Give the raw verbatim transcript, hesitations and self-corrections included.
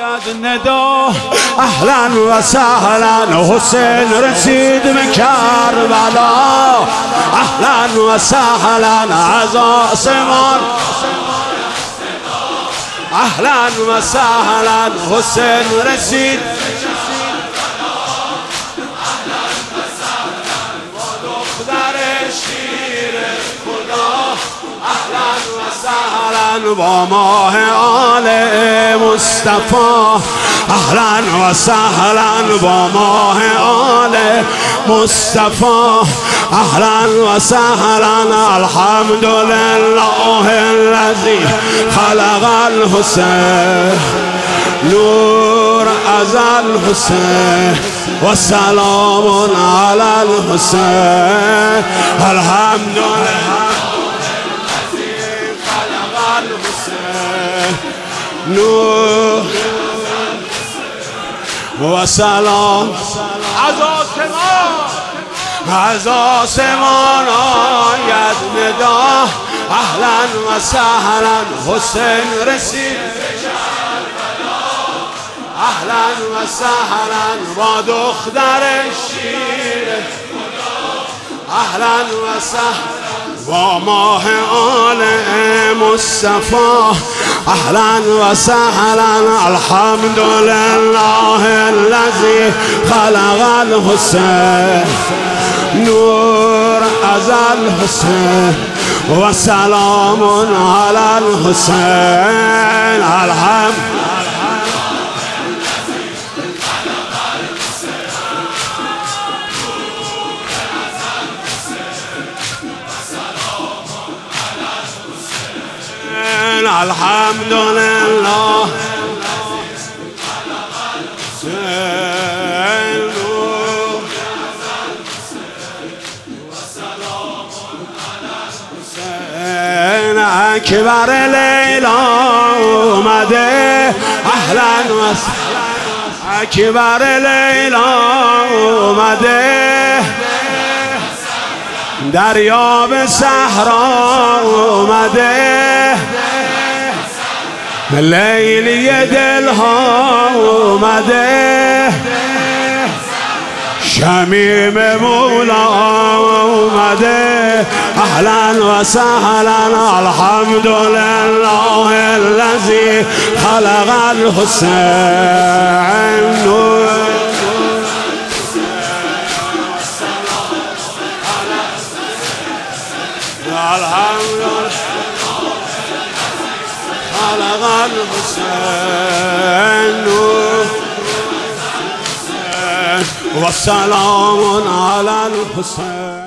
ندا اهلا و سهلا حسین رسید به کربلا، اهلا و سهلا از آسمان، اهلا و سهلا حسین رسید، با ماه آل مصطفی، اهلا و سهلا با ماه آل مصطفی، اهلا و سهلا الحمدلله الذی خلق الحسین نور از الحسین و سلام علی الحسین، الحمدلله نور و سلام از آسمان، از آسمان آید ندا، اهلا و سهلا حسین رسید، اهلا و سهلا با دختر شیر، اهلا و سهلا با ماه آل مصطفی، اهلا و سهلا الحمدلله الذی خلق الحسین نور از الحسین و سلام علی الحسین، الحمد الحمدلله اکبر لیلا اومده، اهلا و سهلا اکبر لیلا اومده، دریا به صحرا اومده، لیلی دلها اومده، شمیم مولا اومده، اهلا و سهلا الحمدلله الذی خلق الحسین نور الحمدلله خلق الحسین و سلام علی الحسین.